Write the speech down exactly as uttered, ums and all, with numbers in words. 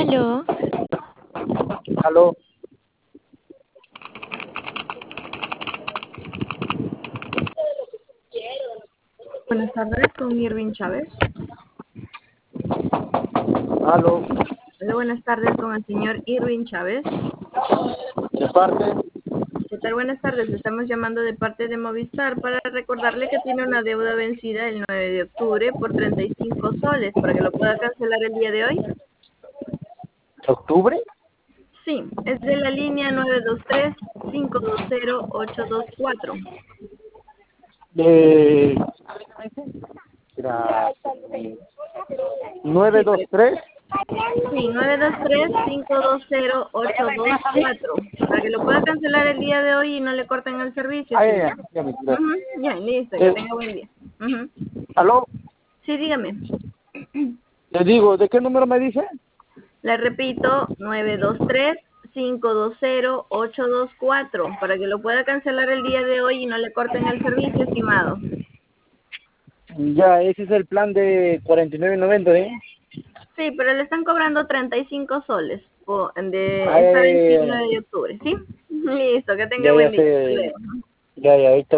Aló. Aló. Buenas tardes, con Irving Chávez. Aló. Hola, buenas tardes con el señor Irving Chávez. ¿De parte? ¿Qué tal? Buenas tardes. Le estamos llamando de parte de Movistar para recordarle que tiene una deuda vencida el nueve de octubre por treinta y cinco soles para que lo pueda cancelar el día de hoy. ¿Octubre? Sí, es de la línea nueve dos tres, cinco dos cero, ocho dos cuatro. De... Era... Sí, nueve dos para- tres. sí, nueve dos tres, cinco dos cero, ocho dos cuatro para que lo pueda cancelar el día de hoy y no le corten el servicio, Ah, ya, ya, estimado. ya me enteré. Ujú, ya, listo, que Eh, tenga buen día. Ujú. Aló. Sí, dígame. Le digo, ¿de qué número me dice? Le repito, nueve dos tres, cinco dos cero, ocho dos cuatro para que lo pueda cancelar el día de hoy y no le corten el servicio, estimado. Ya, ese es el plan de cuarenta y nueve noventa, ¿eh? Sí, pero le están cobrando treinta y cinco soles po- de Ah, ya, esta ya, vencida ya, nueve de octubre, ¿sí? Listo, que tenga ya, ya buen día. Hasta sé. luego. Ya, ya, ahorita